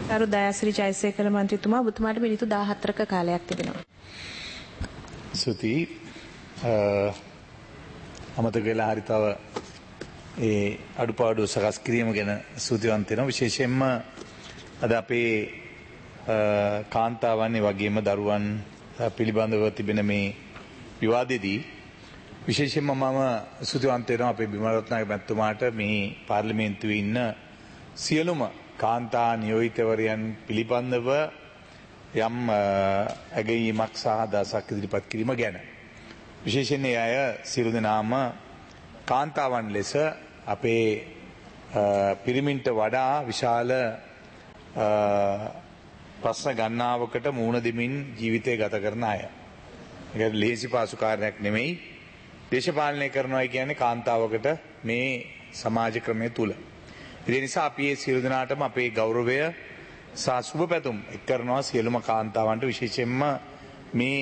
කරු දයාසිරි ජයසේකර මන්ත්‍රීතුමා ඔබතුමාට මිනිත්තු 14ක කාලයක් තිබෙනවා. සුති අමතක වෙලා හරි තව ඒ අඩුපාඩු සකස් කිරීම ගැන සූතිවන්ත වෙනවා. විශේෂයෙන්ම අද අපේ කාන්තාවන් වගේම දරුවන් පිළිබඳව තිබෙන මේ විවාදෙදී විශේෂයෙන්ම මම සූතිවන්ත වෙනවා අපේ බිමරත්නායක මැතිතුමාට මේ පාර්ලිමේන්තුවේ ඉන්න සියලුම කාන්තා නියෝජිතවරයන් පිළිබඳව යම් ඇගයීමක් සහ අදහසක් ඉදිරිපත් කිරීම ගැන. විශේෂයෙන් ඒ අය සියලු දෙනාම කාන්තාවන් ලෙස අපේ පිරිමින්ට වඩා විශාල ප්‍රශ්න ගණනාවකට මුහුණ දෙමින් ජීවිතය ගත කරන අය. ඒක ලේසි පාසු කාර්යයක් නෙමෙයි. දේශපාලනය කරනවා කියන්නේ කාන්තාවකට මේ සමාජ ක්‍රමය තුල. ඒ නිසා අපි මේ සියලු දෙනාටම අපේ ගෞරවය සහ සුබ පැතුම් එක් කරනවා සියලුම කාන්තාවන්ට විශේෂයෙන්ම මේ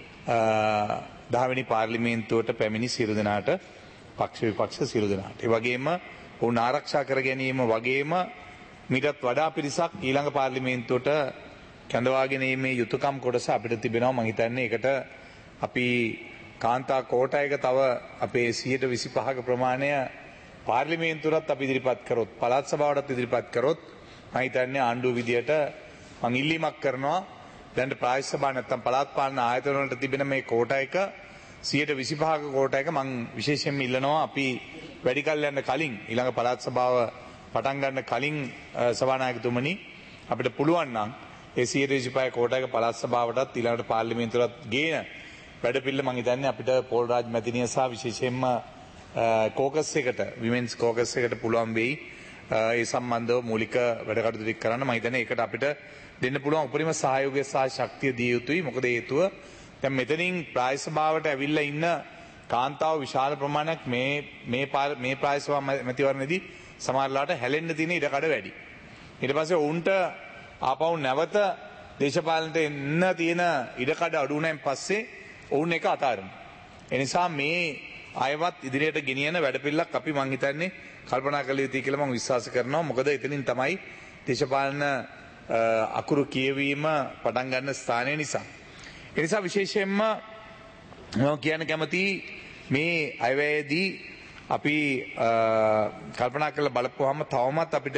10 වෙනි පාර්ලිමේන්තුවට පැමිණි සියලු දෙනාට පක්ෂ විපක්ෂ සියලු දෙනාට. ඒ වගේම ඔවුන් ආරක්ෂා කර ගැනීම වගේම මීටත් වඩා පිරිසක් ඊළඟ පාර්ලිමේන්තුවට කැඳවාගෙන මේ යුතුයකම් කොටස අපිට තිබෙනවා. මම හිතන්නේ ඒකට අපි කාන්තා කෝටායක තව අපේ 125ක ප්‍රමාණය පාර්ලිමේන්තුවටත් අපි ඉදිරිපත් කරොත් පළාත් සභාවටත් ඉදිරිපත් කරොත් මම හිතන්නේ ආණ්ඩුව විදියට මම ඉල්ලීමක් කරනවා දැන් ප්‍රාදේශ සභා නැත්නම් පළාත් පාලන ආයතන වලට තිබෙන මේ කෝටායක 125ක කෝටායක මම විශේෂයෙන්ම ඉල්ලනවා අපි වැඩි කල් යන්න කලින් ඊළඟ පළාත් සභාව පටන් ගන්න කලින් සභානායකතුමනි අපිට පුළුවන් නම් ඒ 125 කෝටායක පළාත් සභාවටත් ඊළඟට පාර්ලිමේන්තුවටත් ගේන වැඩ පිළිවෙල මම හිතන්නේ අපිට පොල් රාජ් මැතිණිය සහ විශේෂයෙන්ම කෝකස් එකට විමෙන්ස් කෝකස් එකට පුළුවන් වෙයි ඒ සම්බන්ධව මූලික වැඩ කටයුතු ටික කරන්න. මම හිතන්නේ ඒකට අපිට දෙන්න පුළුවන් උපරිම සහයෝගය සහ ශක්තිය දිය යුතුයි. මොකද හේතුව දැන් මෙතනින් ප්‍රාදේශ සභාවට ඇවිල්ලා ඉන්න කාන්තාව විශාල ප්‍රමාණයක් මේ ප්‍රාදේශ සභා මැතිවරණයේදී සමහරලාට හැලෙන්න තියෙන ඉඩකඩ වැඩි. ඊට පස්සේ උන්ට ආපහු නැවත දේශපාලනයට එන්න තියෙන ඉඩකඩ අඩු වුණාන් පස්සේ ඔවුන් එක අතාරිනවා. ඒ නිසා මේ අයවත් ඉදිරියට ගෙනියන වැඩපිළිවෙලක් අපි මං හිතන්නේ කල්පනා කළ යුතුයි කියලා මම විශ්වාස කරනවා. මොකද එතනින් තමයි දේශපාලන අකුරු කියවීම පටන් ගන්න ස්ථානය නිසා. ඒ නිසා විශේෂයෙන්ම මම කියන්න කැමතියි මේ අයවැයේදී අපි කල්පනා කරලා බලපුවාම තවමත් අපිට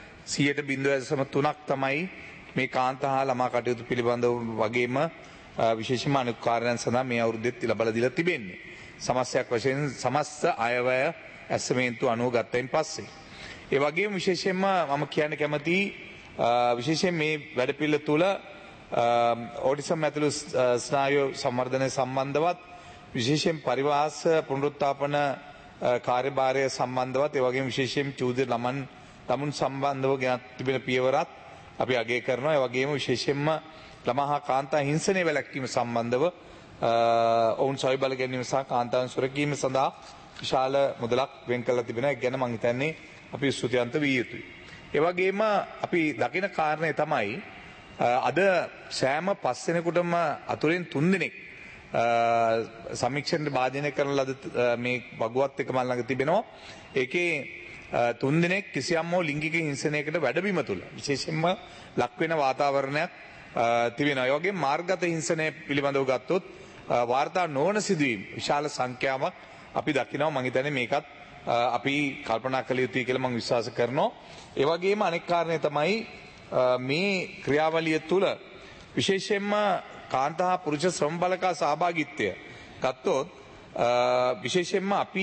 0.3ක් තමයි මේ කාන්තා හා ළමා කටයුතු පිළිබඳව වගේම විශේෂයෙන්ම අනිත් කාර්යයන් සඳහා මේ අවුරුද්දෙත් ලබා දීලා තිබෙන්නේ. සමස්තයක් වශයෙන් සමස්ත අයවැය ඇසමේන්තු 90 ගත්තයින් පස්සේ. ඒ වගේම විශේෂයෙන්ම මම කියන්න කැමතියි විශේෂයෙන් මේ වැඩපිළිවෙල තුල ඕටිසම් ඇතුළු ස්නායු සංවර්ධනය සම්බන්ධවත් විශේෂයෙන් පරිවාස පුනරුත්ථාපන කාර්යභාරය සම්බන්ධවත් ඒ වගේම විශේෂයෙන් චූදිර ළමුන් සම්බන්ධව ගෙන තිබෙන පියවරත් අපි අගය කරනවා. ඒ වගේම විශේෂයෙන්ම ළමා හා කාන්තා හිංසනය වැළැක්වීම සම්බන්ධව ඔවුන් සවි බල ගැනීම සහ කාන්තාවන් සුරැකීම සඳහා විශාල මුදලක් වෙන් කරලා තිබෙනවා. ඒක ගැන මම හිතන්නේ අපි ස්තුතිවන්ත විය යුතුයි. ඒ වගේම අපි දකින කාරණය තමයි අද සෑම 5 දෙනෙකුටම අතුරෙන් 3 දෙනෙක් සමීක්ෂණයට භාජනය කරන ලද මේ වගුවත් එක මල් ළඟ තිබෙනවා. ඒකේ 3 දෙනෙක් කිසියම් හෝ ලිංගික හිංසනයකට වැඩබිම තුල විශේෂයෙන්ම ලක් වෙන වාතාවරණයක් තිබෙනවා. ඒ වගේම මාර්ගගත හිංසනය පිළිබඳව ගත්තොත් වාර්තා නොවන සිදුවීම් විශාල සංඛ්‍යාවක් අපි දකිනවා. මම හිතන්නේ මේකත් අපි කල්පනා කළ යුතුයි කියලා මම විශ්වාස කරනවා. ඒ වගේම අනෙක් කාරණය තමයි මේ ක්‍රියාවලිය තුළ විශේෂයෙන්ම කාන්තා පුරුෂ ශ්‍රම බලකා සහභාගීත්වය ගත්තොත් විශේෂයෙන්ම අපි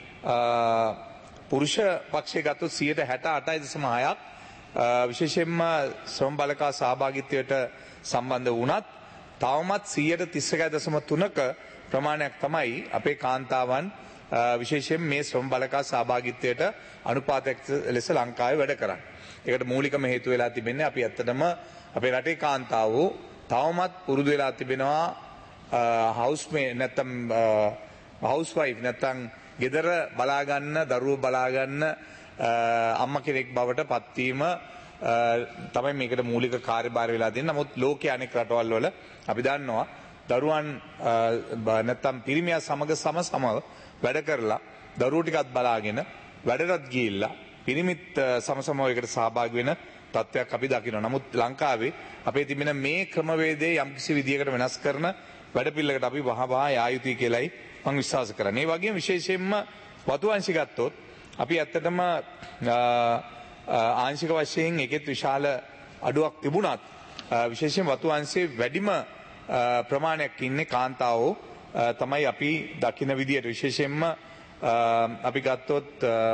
පුරුෂ පක්ෂයේ ගත්තොත් 68.6ක් විශේෂයෙන්ම ශ්‍රම බලකා සහභාගීත්වයට සම්බන්ධ වුණත් තවමත් 31.3ක ප්‍රමාණයක් තමයි අපේ කාන්තාවන් විශේෂයෙන් මේ ශ්‍රම බලකා සහභාගීත්වයට අනුපාතයක් ලෙස ලංකාවේ වැඩ කරන්නේ. ඒකට මූලිකම හේතුව වෙලා තිබෙන්නේ අපි ඇත්තටම අපේ රටේ කාන්තාවෝ තවමත් පුරුදු වෙලා තිබෙනවා හවුස් වයිෆ් නැත්නම් ගෙදර බලා ගන්න, දරුවෝ බලා ගන්න අම්මා කෙනෙක් බවට පත්වීම තමයි මේකට මූලික කාර්යභාරය වෙලා තියෙන්නේ. නමුත් ලෝකයේ අනෙක් රටවල් වල අපි දන්නවා දරුවන් නැත්නම් පිරිමියා සමග සමව වැඩ කරලා දරුවෝ ටිකත් බලාගෙන වැඩටත් ගිහිල්ලා පිරිමිත් සමසමව එකට සහභාගී වෙන තත්ත්වයක් අපි දකිනවා. නමුත් ලංකාවේ අපේ තිබෙන මේ ක්‍රමවේදයේ යම්කිසි විදියකට වෙනස් කරන වැඩපිළිවෙලකට අපි වහවහ යා යුතුයි කියලායි මම විශ්වාස කරන්නේ. ඒ වගේම විශේෂයෙන්ම වතු අංශي ගත්තොත් අපි ඇත්තටම ආංශික වශයෙන් එකෙත් විශාල අඩුවක් තිබුණත් විශේෂයෙන් වතු අංශයේ වැඩිම ප්‍රමාණයක් ඉන්නේ කාන්තාවෝ තමයි අපි දකින විදියට. විශේෂයෙන්ම අපි ගත්තොත්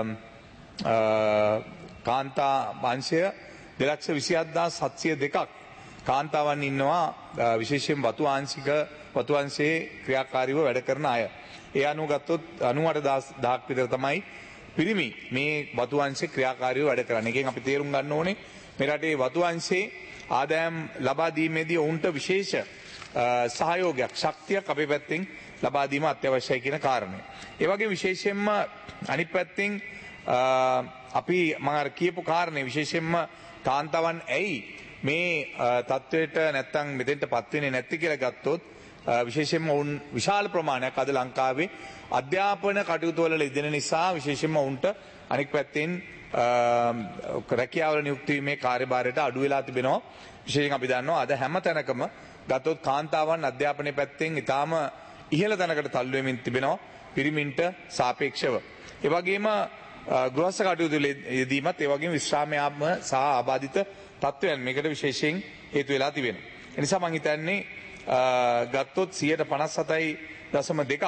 කාන්තා වංශය 2,27,702ක් කාන්තාවන් ඉන්නවා විශේෂයෙන් වතු අංශයේ ක්‍රියාකාරීව වැඩ කරන අය. ඒ අනුව ගත්තොත් 98,000ක් විතර තමයි පිරිමි මේ වතු අංශයේ ක්‍රියාකාරීව වැඩ කරන්නේ. එකෙන් අපි තේරුම් ගන්න ඕනේ මේ රටේ වතු අංශයේ ආදායම් ලබා දීමේදී ඔවුන්ට විශේෂ සහයෝගයක් ශක්තියක් අපේ පැත්තෙන් ලබා දීම අත්‍යවශ්‍යයි කියන කාරණය. ඒ වගේ විශේෂයෙන්ම අනිත් පැත්තෙන් අපි මම අර කියපු කාරණේ විශේෂයෙන්ම කාන්තාවන් ඇයි මේ තත්වයට නැත්තම් මෙතෙන්ටපත් වෙන්නේ නැති කියලා ගත්තොත් විශේෂයෙන්ම වුන් විශාල ප්‍රමාණයක් අද ලංකාවේ අධ්‍යාපන කටයුතු වල යෙදෙන නිසා විශේෂයෙන්ම වුන්ට අනික් පැත්තෙන් රැකියාවල නියුක්ති වීමේ කාර්යභාරයට අඩු වෙලා තිබෙනවා. විශේෂයෙන් අපි දන්නවා අද හැම තැනකම ගත්තොත් කාන්තාවන් අධ්‍යාපනයේ පැත්තෙන් ඊටාම ඉහළ තැනකට තල්ලු වෙමින් තිබෙනවා පිරිමින්ට සාපේක්ෂව. ඒ වගේම ගෘහස්ත කටයුතු යෙදීමත් ඒ වගේම විශ්‍රාම යාම සහ ආබාධිත තත්ත්වයන් මේකට විශේෂයෙන් හේතු වෙලා තිබෙනවා. ඒ නිසා මම හිතන්නේ ගත්තොත් 57.2ක්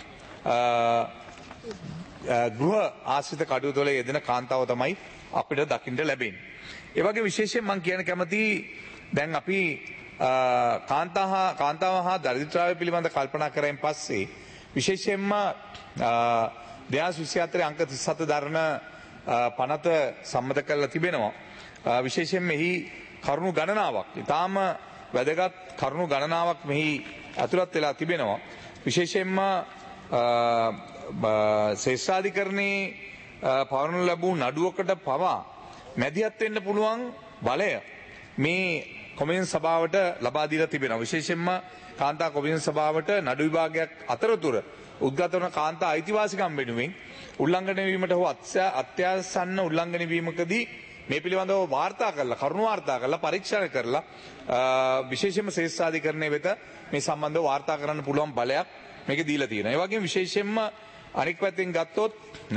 ගෘහ ආශ්‍රිත කටයුතු වල යෙදෙන කාන්තාව තමයි අපිට දකින්න ලැබෙන්නේ. ඒ වගේ විශේෂයෙන් මම කියන්න කැමති දැන් අපි කාන්තාව හා දරිද්‍රතාවය පිළිබඳ කල්පනා කරයින් පස්සේ විශේෂයෙන්ම 2024 අංක 37 දරන පනත සම්මත කරලා තිබෙනවා. විශේෂයෙන් මෙහි කරුණු ගණනාවක් ඉතාම වැදගත් කරුණු ගණනාවක් මෙහි ඇතුළත් වෙලා තිබෙනවා. විශේෂයෙන්ම ශ්‍රේෂ්ඨාධිකරණයේ පවරනු ලැබූ නඩුවකට පවා මැදිහත් වෙන්න පුළුවන් බලය මේ කොමිෂන් සභාවට ලබා දීලා තිබෙනවා. විශේෂයෙන්ම කාන්තා කොමිෂන් සභාවට නඩු විභාගයක් අතරතුර උද්ගත වන කාන්තා අයිතිවාසිකම් වෙනුවෙන් උල්ලංඝනය වීමට හෝ අත්‍යවශ්‍ය උල්ලංඝනය වීමකදී මේ පිළිබඳව වාර්තා කරලා කරුණු වාර්තා කරලා පරීක්ෂණ කරලා විශේෂයෙන්ම ශ්‍රේෂ්ඨාධිකරණය වෙත මේ සම්බන්ධව වාර්තා කරන්න පුළුවන් බලයක් මේක දීලා තියෙනවා. ඒ වගේම විශේෂයෙන්ම අනෙක් පැත්තෙන් ගත්තොත්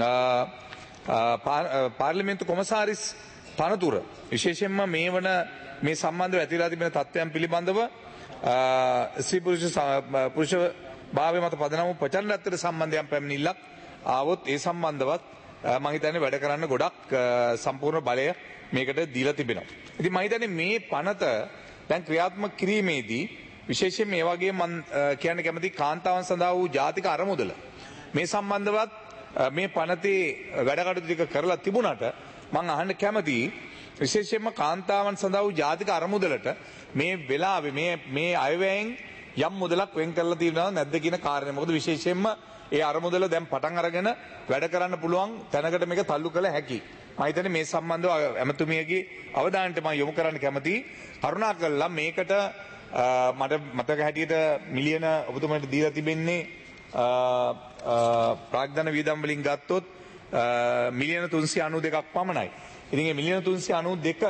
පාර්ලිමේන්තු කොමසාරිස් තනතුර විශේෂයෙන්ම මේ වන මේ සම්බන්ධව ඇතිලා තිබෙන තත්ත්වයන් පිළිබඳව ස්ත්‍රී පුරුෂ භාවය මත පදනම් ප්‍රචණ්ඩත්වයට සම්බන්ධයෙන් පැමිණිල්ලක් ආවොත් ඒ සම්බන්ධවත් මම හිතන්නේ වැඩ කරන්න ගොඩක් සම්පූර්ණ බලය මේකට දීලා තිබෙනවා. ඉතින් මම හිතන්නේ මේ පනත දැන් ක්‍රියාත්මක කිරීමේදී විශේෂයෙන් මේ වගේ මම කියන්න කැමති කාන්තාවන් සඳහා වූ ජාතික අරමුදල මේ සම්බන්ධවත් මේ පනතේ වැඩ කටයුතු ටික කරලා තිබුණාට මම අහන්න කැමතියි විශේෂයෙන්ම කාන්තාවන් සඳහා වූ ජාතික අරමුදලට මේ වෙලාවේ මේ අයවැයෙන් යම් මුදලක් වෙන් කරලා තියෙනවද නැද්ද කියන කාරණේ. මොකද විශේෂයෙන්ම ඒ අරමුදල දැන් පටන් අරගෙන වැඩ කරන්න පුළුවන් තැනකට මේක තල්ලු කළ හැකියි. මම හිතන්නේ මේ සම්බන්ධව ඇමතුමියගේ අවධානයට මම යොමු කරන්න කැමතියි. කරුණාකරලා මේකට මට මතක හැටියට මිලියන ඔබතුමාට දීලා තිබෙන්නේ ප්‍රාග්ධන වියදම් වලින් ගත්තොත් මිලියන 392ක් පමණයි. ඉතින් මේ මිලියන 392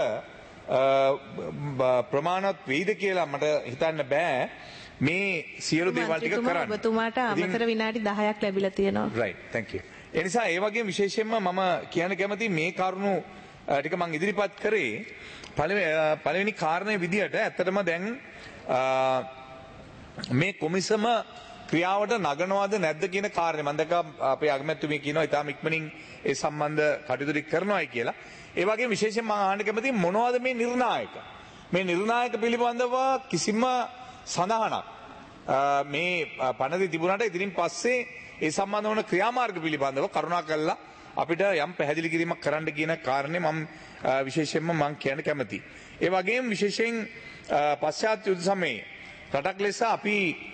ප්‍රමාණවත් වෙයිද කියලා මට හිතන්න බෑ. මේ සියලු දේවල් ටික කරන්න. ඔබතුමාට අමතර විනාඩි 10ක් ලැබිලා තියෙනවා. right thank you. ඒ නිසා ඒ වගේ විශේෂයෙන්ම මම කියන්න කැමති මේ කරුණු ටික මම ඉදිරිපත් කරේ පළවෙනි කාරණේ විදියට ඇත්තටම දැන් මේ කොමිසම ක්‍රියාවට නගනවද නැද්ද කියන කාරණේ මම දැක්ක අපේ අගමැතිතුමිය කියනවා ඊටාම ඉක්මනින් ඒ සම්බන්ධ කටයුතු ටික කරනවායි කියලා. ඒ වගේ විශේෂයෙන් මම අහන්න කැමති මොනවද මේ නිර්ණායක පිළිබඳව කිසිම සඳහනක් මේ පනතේ තිබුණාට ඉතින් පස්සේ ඒ සම්බන්ධ වන ක්‍රියාමාර්ග පිළිබඳව කරුණාකරලා අපිට යම් පැහැදිලි කිරීමක් කරන්න කියන කාරණේ මම විශේෂයෙන්ම මම කියන්න කැමතියි. ඒ වගේම විශේෂයෙන් පශ්චාත් යුද්ධ සමයේ රටක් ලෙස අපි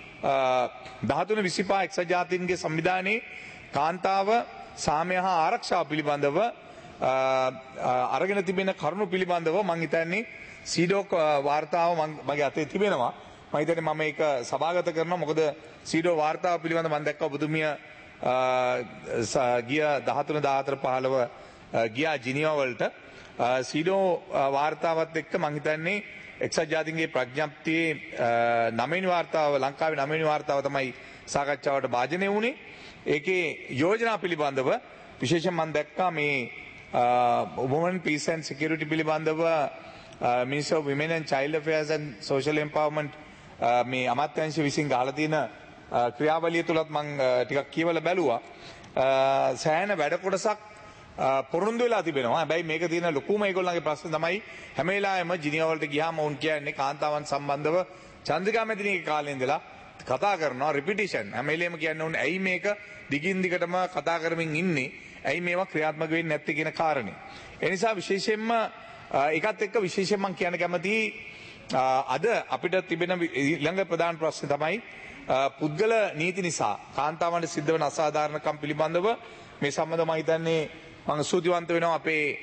1325 එක්සත් ජාතීන්ගේ සංවිධානයේ කාන්තාව සාමය හා ආරක්ෂාව පිළිබඳව අරගෙන තිබෙන කරුණු පිළිබඳව මම හිතන්නේ සීඩෝක් වාර්තාව මගේ අතේ තිබෙනවා. මම හිතන්නේ මම ඒක සභාගත කරනවා. මොකද සීඩෝ වාර්තාව පිළිබඳව මම දැක්කා ඔබතුමිය ගිය 13 14 15 ගියා ජිනීවා වලට. සීඩෝ වාර්තාවත් එක්ක මං හිතන්නේ එක්සත් ජාතීන්ගේ ප්‍රඥප්තියේ 9 වෙනි වාර්තාව ලංකාවේ 9 වෙනි වාර්තාව තමයි සාකච්ඡාවට භාජනය වුණේ. ඒකේ යෝජනා පිළිබඳව විශේෂයෙන් මම දැක්කා මේ Women Peace and Security පිළිබඳව Minister of Women and Child Affairs and Social Empowerment මේ අමාත්‍යාංශ විසින් ගහලා තියෙන ක්‍රියාවලිය තුලත් මම ටිකක් කියවලා බැලුවා. සෑහෙන වැඩ කොටසක් පොරොන්දු වෙලා තිබෙනවා. හැබැයි මේක තියෙන ලොකුම ඒගොල්ලන්ගේ ප්‍රශ්න තමයි හැම වෙලාවෙම ජිනීවා වලට ගියාම උන් කියන්නේ කාන්තාවන් සම්බන්ධව චන්ද්‍රිකා මැදිනිගේ කාලේ ඉඳලා කතා කරනවා රිපිටිෂන්. හැම වෙලේම කියන්නේ උන් ඇයි මේක දිගින් දිගටම කතා කරමින් ඉන්නේ? ඇයි මේවා ක්‍රියාත්මක වෙන්නේ නැත්තේ කියන කාරණේ. ඒ නිසා විශේෂයෙන්ම ඒකත් එක්ක විශේෂයෙන් මම කියන්න කැමතියි අද අපිට තිබෙන ඊළඟ ප්‍රධාන ප්‍රශ්නේ තමයි පුද්ගල නීති නිසා කාන්තාවන්ට සිද්ධ වෙන අසාධාරණකම් පිළිබඳව මේ සම්බන්ධව මම හිතන්නේ මම ස්තුතිවන්ත වෙනවා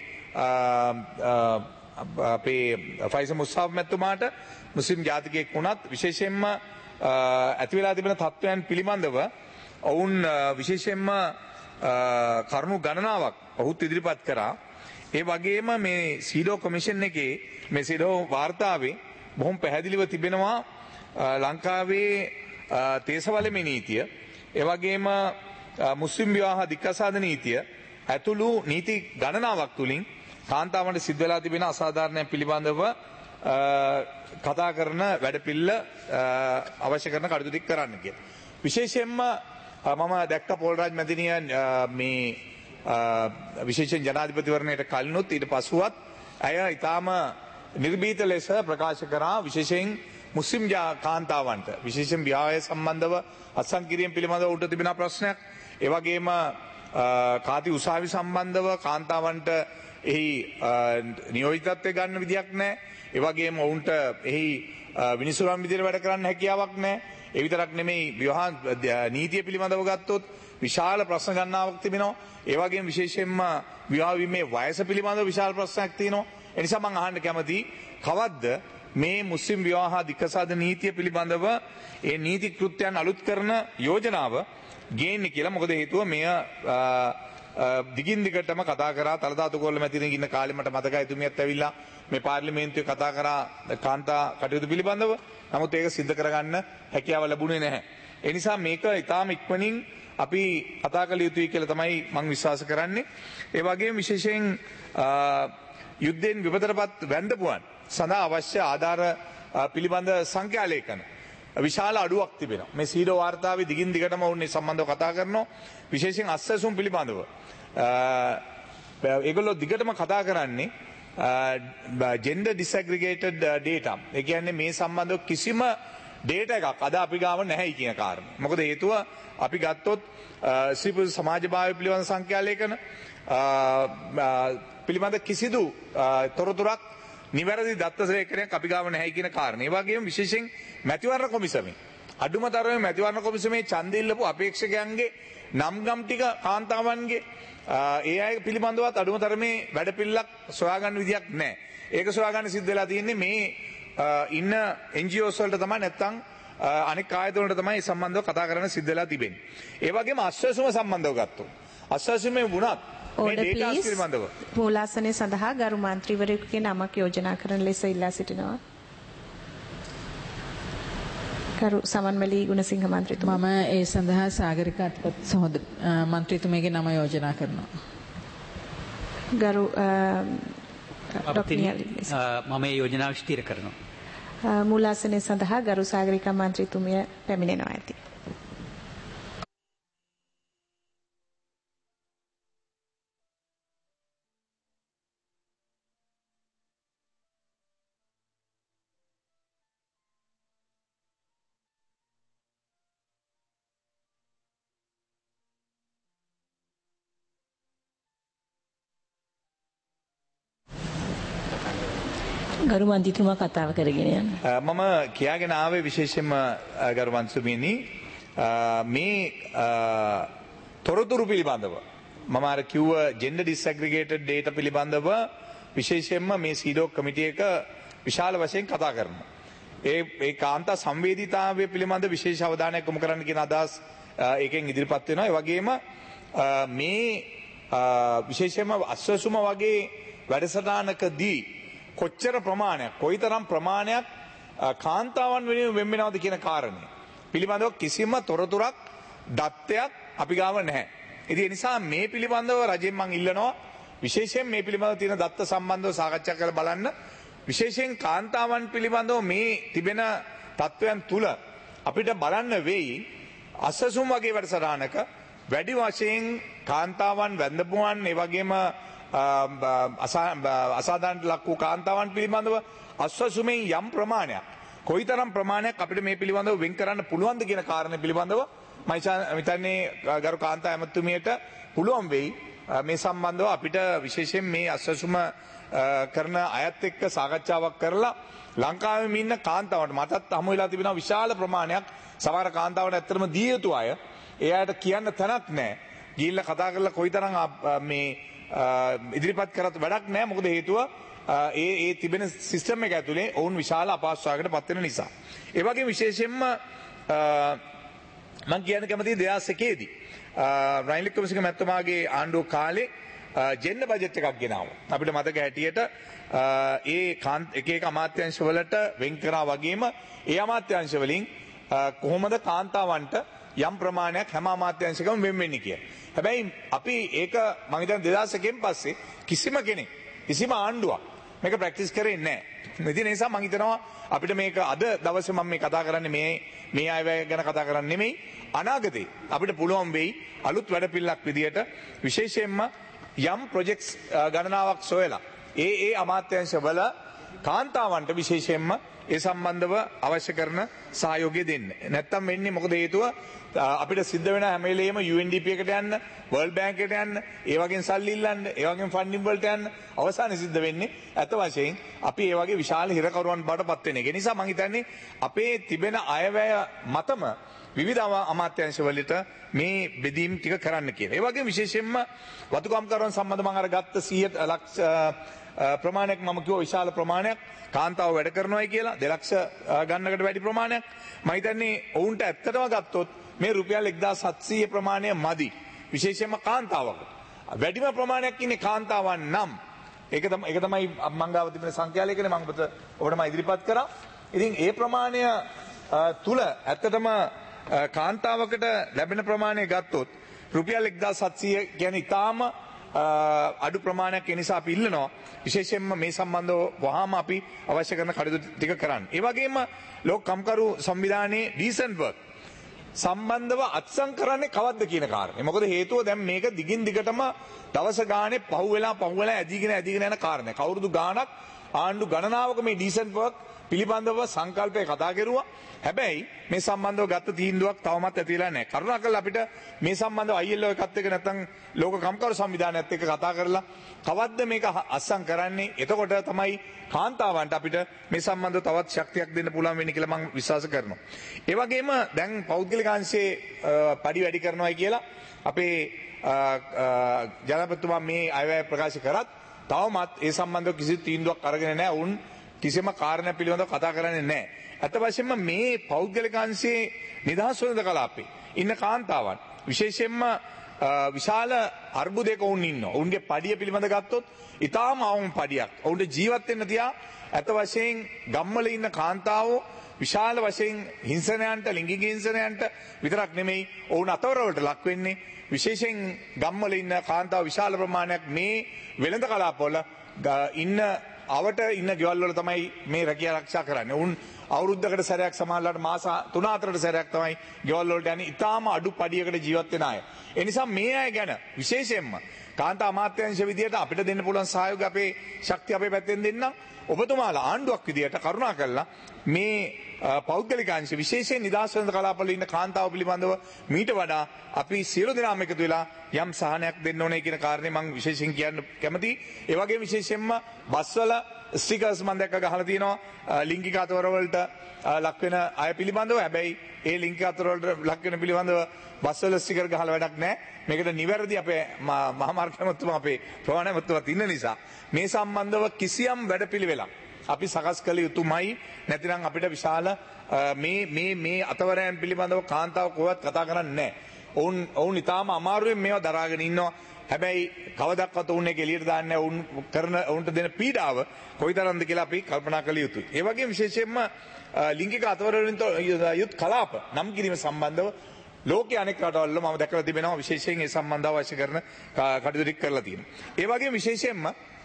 අපේ ෆයිසල් මුස්සාෆ් මැතිතුමාට මුස්ලිම් ජාතිකයෙක් වුණත් විශේෂයෙන්ම ඇති වෙලා තිබෙන තත්ත්වයන් පිළිබඳව ඔවුන් විශේෂයෙන්ම කරුණු ගණනාවක් ඔහුත් ඉදිරිපත් කරා. ඒ වගේම මේ සීඩෝ කොමිෂන් එකේ මේ සීඩෝ වාර්තාවේ බොහොම පැහැදිලිව තිබෙනවා ලංකාවේ තේසවලමේ නීතිය, ඒ වගේම මුස්ලිම් විවාහ දික්කසාද නීතිය ඇතුළු නීති ගණනාවක් තුලින් කාන්තාවන්ට සිද්ධ වෙලා තිබෙන අසාධාරණයන් පිළිබඳව කතා කරන වැඩපිළිවෙල අවශ්‍ය කරන කටයුතු ටික කරන්න කියලා. විශේෂයෙන්ම මම දැක්ක පොල්රාජ් මැදිනිය මේ විශේෂයෙන් ජනාධිපතිවරණයට කලිනුත් ඊට පසුවත් ඇය ඊටාම නිර්භීත ලෙස ප්‍රකාශ කරා විශේෂයෙන් මුස්ලිම් කාන්තාවන්ට විශේෂයෙන් විවාහය සම්බන්ධව අත්සන් කිරීම පිළිබඳව උට තිබෙන ප්‍රශ්නයක්. ඒ වගේම කාති උසාවි සම්බන්ධව කාන්තාවන්ට එහි නියෝජිතත්වය ගන්න විදියක් නැහැ. ඒ වගේම ඔවුන්ට එහි විනිසුරුවම් විදියට වැඩ කරන්න හැකියාවක් නැහැ. ඒ විතරක් නෙමෙයි විවාහ නීතිය පිළිබඳව ගත්තොත් විශාල ප්‍රශ්න ගණනාවක් තිබෙනවා. ඒ වගේම විශේෂයෙන්ම විවාහ වීමේ වයස පිළිබඳව විශාල ප්‍රශ්නයක් තියෙනවා. ඒ නිසා මම අහන්න කැමතියි කවද්ද මේ මුස්ලිම් විවාහ දික්කසාද නීතිය පිළිබඳව ඒ නීති කෘත්‍යයන් අලුත් කරන යෝජනාව ගේන්නේ කියලා. මොකද හේතුව මෙය දිගින් දිගටම කතා කරා තලදාතුකොල්ල මැතිණිය ඉන්න කාලේ මට මතකයි එතුමියත් ඇවිල්ලා මේ පාර්ලිමේන්තුවේ කතා කරා කාන්තා කටයුතු පිළිබඳව. නමුත් ඒක සිද්ධ කරගන්න හැකියාව ලැබුණේ නැහැ. ඒ නිසා මේක ඊටාම ඉක්මනින් අපි කතා කළ යුතුයි කියලා තමයි මම විශ්වාස කරන්නේ. ඒ වගේම විශේෂයෙන් යුද්ධෙන් විපතටපත් වැන්දපුවන් සඳහා අවශ්‍ය ආධාර පිළිබඳ සංඛ්‍යා ලේඛන විශාල අඩුවක් තිබෙනවා. මේ සීඩෝ වාර්තාවේ දිගින් දිගටම වුන්නේ සම්බන්ධව කතා කරනවා. විශේෂයෙන් අස්සසුම් පිළිබඳව ඒගොල්ලෝ දිගටම කතා කරන්නේ gender disaggregated data. ඒ කියන්නේ මේ සම්බන්ධව කිසිම data එකක් අද අපි ගාව නැහැයි කියන කාරණය. මොකද හේතුව අපි ගත්තොත් ස්ත්‍රී පුරුෂ සමාජ භාවය පිළිබඳ සංඛ්‍යා ලේඛන පිළිබඳ කිසිදු තොරතුරක් නිවැරදි දත්ත සේකරණයක් අපි ගාව නැහැයි කියන කාරණය. ඒ වගේම විශේෂයෙන් මැතිවරණ කොමිසමේ අඩුම තරමේ මැතිවරණ කොමිසමේ ඡන්ද ඉල්ලපු අපේක්ෂකයන්ගේ නම්ගම් ටික කාන්තාවන්ගේ ඒ අය පිළිබඳවත් අඩුම තරමේ වැඩපිළිවෙලක් සොයාගන්න විදියක් නැහැ. ඒක සොයාගන්න සිද්ධ වෙලා තියෙන්නේ මේ ඉන්න NGOs වලට තමයි නැත්නම් අනෙක් ආයතන වලට තමයි සම්බන්ධව කතා කරන්න සිද්ධ වෙලා තිබෙන්නේ. ඒ වගේම අස්වැසුම සම්බන්ධව ගත්තොත් අස්වැසුමේ වුණත් මේ ඩේටාස් පිළිබඳව පොලාසනේ සඳහා ගරු මන්ත්‍රීවරයෙකුගේ නමක් යෝජනා කරන ලෙස ඉල්ලා සිටිනවා. කරු සමන්මලි ගුණසිංහ මන්ත්‍රීතුමා. මම ඒ සඳහා සාගරික අත්පත් සහෝදර මන්ත්‍රීතුමගේ නම යෝජනා කරනවා. ගරු මම මේ යෝජනාව ස්ථිර කරනවා. මූලාසනයේ සඳහා ගරු සාගරිකා මන්ත්‍රීතුමිය පැමිණෙනවා ඇති. ගරු මන්ත්‍රීතුමා කතාව කරගෙන යන්න. මම කියාගෙන ආවේ විශේෂයෙන්ම ගරු මන්ත්‍රීතුමියනි මේ තොරතුරු පිළිබඳව මම අර කිව්ව gender disaggregated data පිළිබඳව විශේෂයෙන්ම මේ සීඩෝ කමිටු එක විශාල වශයෙන් කතා කරනවා. ඒ කාන්තා සංවේදීතාවය පිළිබඳ විශේෂ අවධානයක් යොමු කරන්න කියන අදහස් ඒකෙන් ඉදිරිපත් වෙනවා. ඒ වගේම මේ විශේෂයෙන්ම අස්වැසුම වගේ වැඩසටහනකදී කොච්චර ප්‍රමාණයක් කොයිතරම් ප්‍රමාණයක් කාන්තාවන් වෙනුවෙන් වෙන්වෙනවද කියන කාරණය පිළිබඳව කිසිම තොරතුරක් දත්තයක් අපි ගාව නැහැ. ඉතින් ඒ නිසා මේ පිළිබඳව රජයෙන් මම ඉල්ලනවා විශේෂයෙන් මේ පිළිබඳව තියෙන දත්ත සම්බන්ධව සාකච්ඡා කරලා බලන්න. විශේෂයෙන් කාන්තාවන් පිළිබඳව මේ තිබෙන තත්වයන් තුල අපිට බලන්න වෙයි අසසුම් වගේ වැඩසටහනක වැඩි වශයෙන් කාන්තාවන් වැඳපුවන් ඒ වගේම අසාධාරණට ලක් වූ කාන්තාවන් පිළිබඳව අස්වසුමෙන් යම් ප්‍රමාණයක් කොයිතරම් ප්‍රමාණයක් අපිට මේ පිළිබඳව වෙන් කරන්න පුළුවන්ද කියන කාරණය පිළිබඳව මම හිතන්නේ ගරු කාන්තා ඇමතුමියට පුළුවන් වෙයි මේ සම්බන්ධව අපිට විශේෂයෙන් මේ අස්වසුම කරන අයත් එක්ක සාකච්ඡාවක් කරලා ලංකාවේ ඉන්න කාන්තාවන්ට මටත් හමු වෙලා තිබෙනවා විශාල ප්‍රමාණයක් සමහර කාන්තාවන්ට ඇත්තටම දී යුතු අය ඒ අයට කියන්න තැනක් නැහැ. ගිහිල්ලා කතා කරලා කොයිතරම් මේ ඉදිරිපත් කරත් වැඩක් නැහැ. මොකද හේතුව ඒ තිබෙන සිස්ටම් එක ඇතුලේ ඔවුන් විශාල අපහසුතාවයකට පත් වෙන නිසා. ඒ වගේම විශේෂයෙන්ම මම කියන්න කැමතියි 2001 දී රනිල් වික්‍රමසිංහ මැතිතුමාගේ ආණ්ඩුව කාලේ ජෙන්ඩර් බජට් එකක් ගෙනාවා. අපිට මතක හැටියට ඒ එක එක අමාත්‍යාංශ වලට වෙන් කරා වගේම ඒ අමාත්‍යාංශ වලින් කොහොමද කාන්තාවන්ට යම් ප්‍රමාණයක් හැම අමාත්‍යාංශකම වෙන් වෙන්නේ කියලා. හැබැයි අපි ඒක මම හිතන්නේ 2001 පස්සේ කිසිම කෙනෙක් කිසිම ආණ්ඩුවක් මේක ප්‍රැක්ටිස් කරේ නැහැ. ඉතින් ඒ නිසා මම හිතනවා අපිට මේක අද දවසේ මම මේ කතා කරන්නේ මේ අයවැය ගැන කතා කරන්නේ නෙමෙයි. අනාගතේ අපිට පුළුවන් වෙයි අලුත් වැඩපිළිවෙලක් විදියට විශේෂයෙන්ම යම් ප්‍රොජෙක්ට්ස් ගණනාවක් සොයලා ඒ අමාත්‍යාංශ වල කාන්තාවන්ට විශේෂයෙන්ම ඒ සම්බන්ධව අවශ්‍ය කරන සහයෝගය දෙන්න. නැත්තම් වෙන්නේ මොකද හේතුව අපිට සිද්ධ වෙන හැම වෙලේම UNDP එකට යන්න, World Bank එකට යන්න, ඒ වගේම සල්ලි ඉල්ලන්න, ඒ වගේම ෆන්ඩින් වලට යන්න අවසානයේ සිද්ධ වෙන්නේ අත වශයෙන් අපි ඒ වගේ විශාල හිරකරුවන් බවට පත් වෙන එක. ඒ නිසා මම හිතන්නේ අපේ තිබෙන අයවැය මතම විවිධ අමාත්‍යාංශ වලට මේ බෙදීම් ටික කරන්න කියලා. ඒ වගේම විශේෂයෙන්ම වතුකම්කරුවන් සම්බන්ධ මම අර ගත්ත 100 ලක්ෂ ප්‍රමාණයක් මම කිව්වා විශාල ප්‍රමාණයක් කාන්තාව වැඩ කරනවායි කියලා 2 ලක්ෂ ගන්නකට වැඩි ප්‍රමාණයක් මම හිතන්නේ ඔවුන්ට ඇත්තටම ගත්තොත් මේ රුපියල් 1700 ප්‍රමාණය මදි විශේෂයෙන්ම කාන්තාවකට වැඩිම ප්‍රමාණයක් ඉන්නේ කාන්තාවන් නම් ඒක තමයි මම ගාව තිබෙන සංඛ්‍යාලයකනේ මම ඔබට මම ඉදිරිපත් කරා. ඉතින් ඒ ප්‍රමාණය තුල ඇත්තටම කාන්තාවකට ලැබෙන ප්‍රමාණය ගත්තොත් රුපියල් 1700 කියන්නේ ඉතාම අඩු ප්‍රමාණයක් ඒ නිසා අපි ඉල්ලනවා විශේෂයෙන්ම මේ සම්බන්ධව වහාම අපි අවශ්‍ය කරන කටයුතු ටික කරන්න. ඒ වගේම ලෝක කම්කරු සංවිධානයේ ඩීසන්ට් වර්ක් සම්බන්ධව අත්සන් කරන්නේ කවද්ද කියන කාරණේ. මොකද හේතුව දැන් මේක දිගින් දිගටම දවස ගානේ පහුවෙලා ඇදීගෙන යන කාරණේ. කවුරුදු ගාණක් ආණ්ඩු ගණනාවක මේ ඩීසන්ට් වර්ක් පිළිබඳව සංකල්පය කතා කරුවා. හැබැයි මේ සම්බන්ධව ගත්ත තීන්දුවක් තවමත් ඇති වෙලා නැහැ. කරුණාකරලා අපිට මේ සම්බන්ධව ILO එකත් එක්ක නැත්නම් ලෝක කම්කරු සංවිධානයත් එක්ක කතා කරලා කවද්ද මේක අත්සන් කරන්නේ? එතකොට තමයි කාන්තාවන්ට අපිට මේ සම්බන්ධව තවත් ශක්තියක් දෙන්න පුළුවන් වෙන්නේ කියලා මම විශ්වාස කරනවා. ඒ වගේම දැන් පෞද්ගලික අංශයේ පඩි වැඩි කරනවායි කියලා අපේ ජනාධිපතිතුමා මේ අයවැය ප්‍රකාශ කරත් තවමත් ඒ සම්බන්ධව කිසි තීන්දුවක් අරගෙන නැහැ. උන් කිසිම කාරණයක් පිළිබඳව කතා කරන්නේ නැහැ. අත වශයෙන්ම මේ පෞද්ගලික අංශයේ නිදහස් වෙනද කලාපේ ඉන්න කාන්තාවන් විශේෂයෙන්ම විශාල අර්බුදයක වුන් ඉන්නවා. ඔවුන්ගේ පඩිය පිළිබඳ ගත්තොත් ඊටාම අවම පඩියක්. ඔවුන්ට ජීවත් වෙන්න තියා අත වශයෙන් ගම්වල ඉන්න කාන්තාවෝ විශාල වශයෙන් හිංසනයන්ට ලිංගික හිංසනයන්ට විතරක් නෙමෙයි ඔවුන් අතවරවලට ලක් වෙන්නේ. විශේෂයෙන් ගම්වල ඉන්න කාන්තාව විශාල ප්‍රමාණයක් මේ වෙළඳ කලාපවල ඉන්න අවට ඉන්න ගෙවල් වල තමයි මේ රැකියා ආරක්ෂා කරන්නේ. උන් අවුරුද්දකට සැරයක් සමහරවිට මාස 3-4කට සැරයක් තමයි ගෙවල් වලට යන්නේ. ඊටාම අඩු පඩියකට ජීවත් වෙන අය. ඒ නිසා මේ අය ගැන විශේෂයෙන්ම කාන්තා අමාත්‍යාංශ විදියට අපිට දෙන්න පුළුවන් සහයෝගය අපේ ශක්තිය අපේ පැත්තෙන් දෙන්නම්. ඔබතුමාලා ආණ්ඩුවක් විදියට කරුණා කරලා මේ පෞද්ගලික අංශ විශේෂයෙන් නිදහස් වෙනද කලාපවල ඉන්න කාන්තාව පිළිබඳව මීට වඩා අපි සියලු දෙනාම එකතු වෙලා යම් සහනයක් දෙන්න ඕනේ කියන කාරණේ මම විශේෂයෙන් කියන්න කැමතියි. ඒ වගේම විශේෂයෙන්ම බස්වල ස්ටිකර්ස් මම දැක්ක ගහලා තියෙනවා ලිංගික අතවරවලට ලක් වෙන අය පිළිබඳව. හැබැයි ඒ ලිංගික අතවරවලට ලක් වෙන පිළිබඳව බස්වල ස්ටිකර් ගහලා වැඩක් නැහැ. මේකට නිවැරදි අපේ මහාමාර්ගමතුමා අපේ ප්‍රවාහනමතුමා ඉන්න නිසා මේ සම්බන්ධව කිසියම් වැඩපිළිවෙලක් අපි සකස් කළ යුතුමයි. නැතිනම් අපිට විශාල මේ අතවරයන් පිළිබඳව කාන්තාව කොහොමවත් කතා කරන්නේ නැහැ. ඔවුන් ඊටාම අමාරුවෙන් මේවා දරාගෙන ඉන්නවා. හැබැයි කවදක්වත් උන් එක එළියට දාන්නේ උන් කරන උන්ට දෙන පීඩාව කොයිතරම්ද කියලා අපි කල්පනා කළ යුතුයි. ඒ වගේම විශේෂයෙන්ම ලිංගික අතවරවලින් යුත් කලාප නම් කිරීම සම්බන්ධව ලෝකයේ අනෙක් රටවල මම දැකලා තිබෙනවා විශේෂයෙන් ඒ සම්බන්ධව අවශ්‍ය කරන කටයුතු ටික කරලා තියෙනවා. ඒ වගේම විශේෂයෙන්ම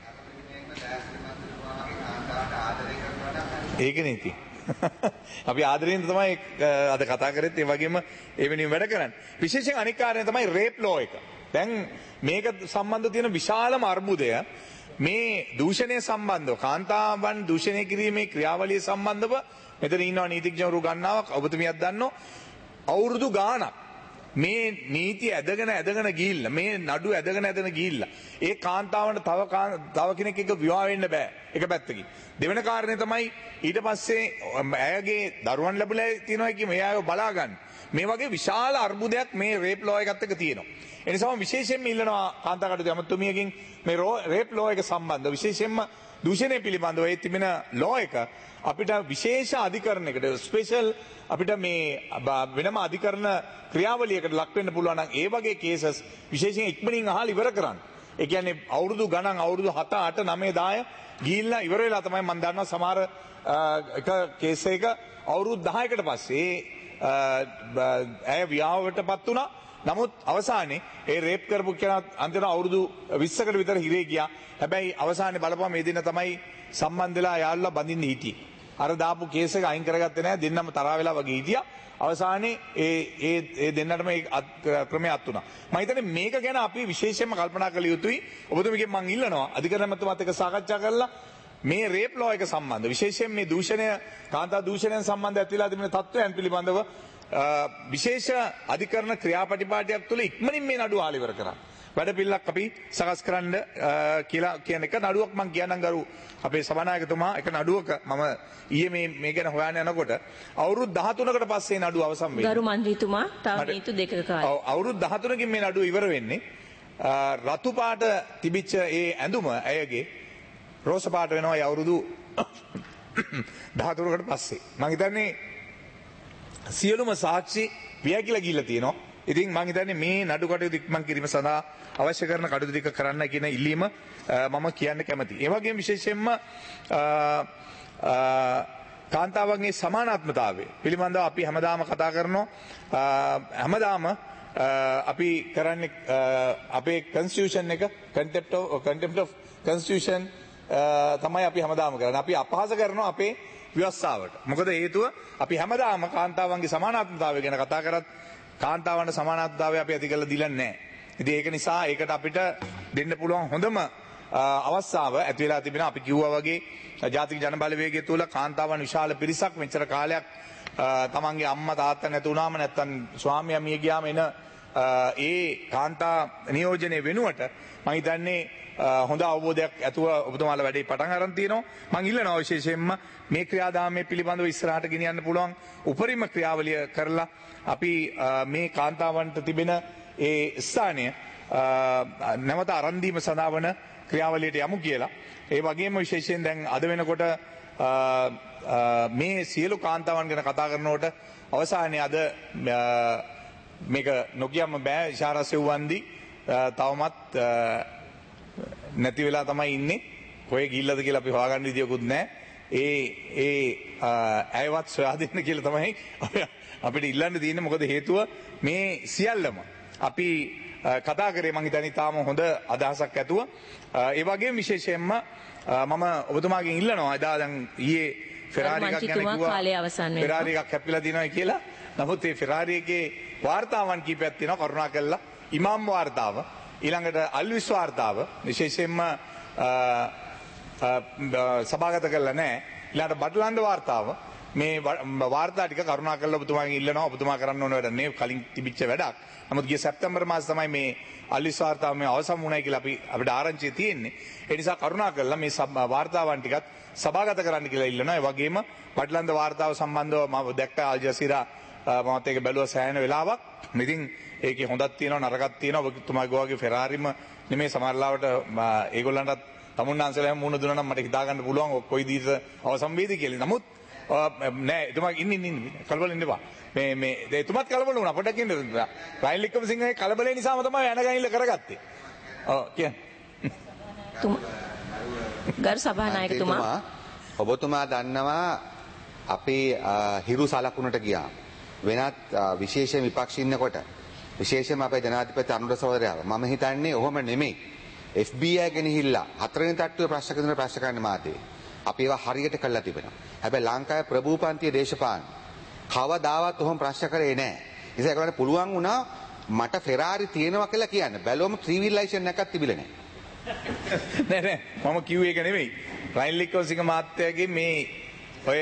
ඒක නෙති. අපි ආදරයෙන් තමයි අද කතා කරෙත් ඒ වගේම ඒ වෙනුවෙන් වැඩ කරන්නේ. විශේෂයෙන් අනෙක් කාරණය තමයි රේප් ලෝ එක. දැන් මේක සම්බන්ධව තියෙන විශාලම අර්බුදය මේ දූෂණය සම්බන්ධව කාන්තාවන් දූෂණය කිරීමේ ක්‍රියාවලිය සම්බන්ධව මෙතන ඉන්නවා නීතිඥවරු ගන්නාවක් ඔබතුමියක් දන්නෝ අවුරුදු ගාණක් මේ නීති ඇදගෙන ගිහිල්ලා මේ නඩු ඇදගෙන ගිහිල්ලා ඒ කාන්තාවන්ට තව කෙනෙක් එක්ක විවාහ වෙන්න බෑ එක පැත්තකින්. දෙවෙනි කාරණේ තමයි ඊට පස්සේ ඇයගේ දරුවන් ලැබුලා තියෙනවා කියම එයාව බලා ගන්න. මේ වගේ විශාල අර්බුදයක් මේ රේප් ලෝ එකත් එක්ක තියෙනවා. ඒ නිසා මම විශේෂයෙන්ම ඉල්ලනවා කාන්තා කටයුතු ඇමතුමියකින් මේ රේප් ලෝ එක සම්බන්ධ විශේෂයෙන්ම දූෂණය පිළිබඳව ඒ තිබෙන ලෝ එක අපිට විශේෂ අධිකරණයකට ස්පෙෂල් අපිට මේ වෙනම අධිකරණ ක්‍රියාවලියකට ලක් වෙන්න පුළුවන් නම් ඒ වගේ කේසස් විශේෂයෙන් ඉක්මනින් අහලා ඉවර කරන්න. ඒ කියන්නේ අවුරුදු ගණන් අවුරුදු 7 8 9 10 ගිහිල්ලා ඉවර වෙලා තමයි මම දන්නවා සමහර එක කේස් එක අවුරුදු 10කට පස්සේ ඇය විවාහයටපත් වුණා. නමුත් අවසානයේ ඒ රේප් කරපු කෙනා අන්තිම අවුරුදු 20කට විතර හිරේ ගියා. හැබැයි අවසානයේ බලපුවම මේ දෙන්න තමයි සම්බන්ධ වෙලා යාළුවා බඳින්න හිටියේ. අර දාපු කේස් එක අයින් කරගත්තේ නැහැ. දෙන්නම තරහ වෙලා වගේ හිටියා. අවසානයේ ඒ දෙන්නටම ඒ ක්‍රමයේ අත් වුණා. මම හිතන්නේ මේක ගැන අපි විශේෂයෙන්ම කල්පනා කළ යුතුයි. ඔබතුමීගෙන් මම ඉල්ලනවා අධිකරණ මැතිතුමාත් එක්ක සාකච්ඡා කරලා මේ රේප් ලෝ එක සම්බන්ධ විශේෂයෙන් මේ දූෂණය කාන්තා දූෂණයෙන් සම්බන්ධ ඇතිලා තිබෙන තත්ත්වයන් පිළිබඳව විශේෂ අධිකරණ ක්‍රියාපටිපාටියක් තුළ ඉක්මනින් මේ නඩුව ආල ඉවර කරා. වැඩ පිළිලක් අපි සකස් කරන්න කියලා කියන එක නඩුවක් මම කියන්නම් ගරු අපේ සභානායකතුමා එක නඩුවක මම ඊයේ මේ ගැන හොයන්න යනකොට අවුරුදු 13කට පස්සේ නඩුව අවසන් වෙන්නේ. ගරු මන්ත්‍රීතුමා තව මිනිත්තු දෙකක කාලය. ඔව් අවුරුදු 13කින් මේ නඩුව ඉවර වෙන්නේ. රතු පාට තිබිච්ච ඒ ඇඳුම ඇයගේ රෝස පාට වෙනවා අවුරුදු 13කට පස්සේ. මම හිතන්නේ සියලුම සාක්ෂි පියා කියලා ගිහිල්ලා තියෙනවා. ඉතින් මම හිතන්නේ මේ නඩු කටයුතු ඉක්මන් කිරීම සඳහා අවශ්‍ය කරන කටයුතු ටික කරන්න කියන ඉල්ලීම මම කියන්න කැමතියි. ඒ වගේම විශේෂයෙන්ම කාන්තාවන්ගේ සමානාත්මතාවය පිළිබඳව අපි හැමදාම කතා කරනවා. හැමදාම අපි කරන්නේ අපේ කන්ස්ටිටියුෂන් එක contempt of constitution තමයි අපි හැමදාම කරන්නේ. අපි අපහාස කරනවා අපේ ව්‍යවස්ථාවට. මොකද හේතුව අපි හැමදාම කාන්තාවන්ගේ සමානාත්මතාවය ගැන කතා කරත් කාන්තාවන්ට සමානාත්මතාවය අපි ඇති කරලා දීලා නැහැ. ඉතින් ඒක නිසා ඒකට අපිට දෙන්න පුළුවන් හොඳම අවස්ථාව ඇති වෙලා තිබෙනවා. අපි කිව්වා වගේ ජාතික ජනබලවේගය තුල කාන්තාවන් විශාල පිරිසක් මෙච්චර කාලයක් තමන්ගේ අම්මා තාත්තා නැති වුණාම නැත්තම් ස්වාමියා මිය ගියාම එන ඒ කාන්තා නියෝජනයේ වෙනුවට මම හිතන්නේ හොඳ අවබෝධයක් ඇතුව ඔබතුමාලා වැඩේ පටන් අරන් තියෙනවා. මම ඉල්ලනවා විශේෂයෙන්ම මේ ක්‍රියාදාමයේ පිළිබඳව ඉස්සරහට ගෙනියන්න පුළුවන් උපරිම ක්‍රියාවලිය කරලා අපි මේ කාන්තාවන්ට තිබෙන ඒ ස්ථානය නැවත අරන් දීම සඳහා වන ක්‍රියාවලියට යමු කියලා. ඒ වගේම විශේෂයෙන් දැන් අද වෙනකොට මේ සියලු කාන්තාවන් ගැන කතා කරනකොට අවසානයේ අද මේක නොකියම බෑ ඉෂාරා සෙව්වන්දි තවමත් නැති වෙලා තමයි ඉන්නේ. කොහෙ ගිහිල්ලාද කියලා අපි හොයාගන්න විදියකුත් නැහැ. ඇයවත් සොයා දෙන්න කියලා තමයි අපිට ඉල්ලන්න තියෙන්නේ. මොකද හේතුව මේ සියල්ලම අපි කතා කරේ මං හිතන්නේ තාම හොඳ අදහසක් ඇතුව. ඒ වගේම විශේෂයෙන්ම මම ඔබතුමාගෙන් ඉල්ලනවා එදා දැන් ඊයේ ෆෙරාරි එකක් ගැන කිව්වා. ෆෙරාරි එකක් හැප්පිලා තියෙනවා කියලා. නමුත් මේ ෆෙරාරි එකේ වාර්තාවන් කීපයක් තියෙනවා කරුණාකරලා ඉමාම් වාර්තාව ඊළඟට අල්විස් වාර්තාව විශේෂයෙන්ම සභාගත කරලා නැහැ. ඊළඟට බඩලන්ද වාර්තාව මේ වාර්තා ටික කරුණාකරලා ඔබතුමාගෙන් ඉල්ලනවා. ඔබතුමා කරන්න ඕන වැඩ නෙවෙයි කලින් තිබිච්ච වැඩක්. නමුත් ගිය සැප්තැම්බර් මාසයේ තමයි මේ අල්විස් වාර්තාව මේ අවසන් වුණයි කියලා අපිට ආරංචිය තියෙන්නේ. ඒ නිසා කරුණාකරලා මේ වාර්තාවන් ටිකත් සභාගත කරන්න කියලා ඉල්ලනවා. ඒ වගේම බඩලන්ද වාර්තාව සම්බන්ධව මම දැක්කා අල් ජසීරා මමත් ඒක බැලුවා සෑහෙන වෙලාවක්. ඉතින් ඒකේ හොඳක් තියෙනවා නරකක් තියෙනවා. ඔබතුමා ගෝවාගේ ෆෙරාරිම නෙමේ සමහරලාවට ඒගොල්ලන්ටත් තමුන්නාන්සලා හැම මුණ දුන්නා නම් මට හිතා ගන්න පුළුවන් කොයි දීස අවසන් වේද කියලා. නමුත් නෑ එතුමා ඉන්න කලබල ඉන්න එපා. මේ එතුමත් කලබල වුණා. පොඩ්ඩක් ඉන්න. රයිල් වික්‍රමසිංහගේ කලබලේ නිසාම තමයි යනගයින්ල කරගත්තේ. කියන්න. ගරු සභානායකතුමා ඔබතුමා දන්නවා අපේ හිරු සලකුණට ගියා. වෙනත් විශේෂ විපක්ෂ ඉන්නකොට විශේෂයෙන්ම අපේ ජනාධිපති අනුර සහෝදරයා මම හිතන්නේ ඔහොම නෙමෙයි. FBI ගෙනහිල්ලා හතරවෙනි තට්ටුවේ ප්‍රශ්න කරන ප්‍රශ්න කරන්න මාතේ. අපි ඒවා හරියට කළා තිබෙනවා. හැබැයි ලංකාවේ ප්‍රභූපන්තිය දේශපාලන කවදාවත් ඔහොම ප්‍රශ්න කරේ නැහැ. ඉතින් ඒකට පුළුවන් වුණා මට ෆෙරාරි තියෙනවා කියලා කියන්න. බැලුවම 3 wheel license එකක් තිබිලා නැහැ. නෑ මම කිව්වේ ඒක නෙමෙයි. රයින් ලික්කොසික මාත්‍යාගේ මේ ඔය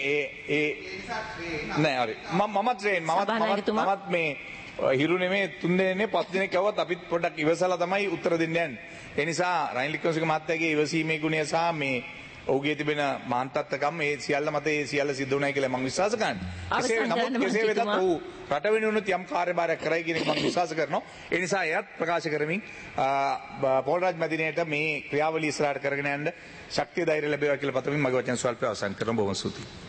නෑ හරි මම ට්‍රේන් මමත් මේ හිරු නෙමේ 3 දෙනෙක් 5 දෙනෙක් යවුවත් අපිත් පොඩ්ඩක් ඉවසලා තමයි උත්තර දෙන්න යන්නේ. ඒ නිසා රයින් ලික්කොසික මාත්‍යාගේ ඉවසීමේ ගුණය සහ මේ ඔහුගේ තිබෙන මාන්තත්කම් මේ සියල්ල මත ඒ සියල්ල සිද්ධ වුණයි කියලා මම විශ්වාස කරනවා. කෙසේ වෙතත් ඔහු රට වෙනුවෙන් යම් කාර්යභාරයක් කරයි කියන එක මම විශ්වාස කරනවා. ඒ නිසා එයත් ප්‍රකාශ කරමින් පොල්රාජ් මැදිනේට මේ ක්‍රියාවලිය ඉස්සරහට කරගෙන යන්න ශක්තිය ධෛර්යය ලැබේවා කියලා පතමින් මගේ වචන ස්වල්පය අවසන් කරනවා. බොහොම ස්තුතියි.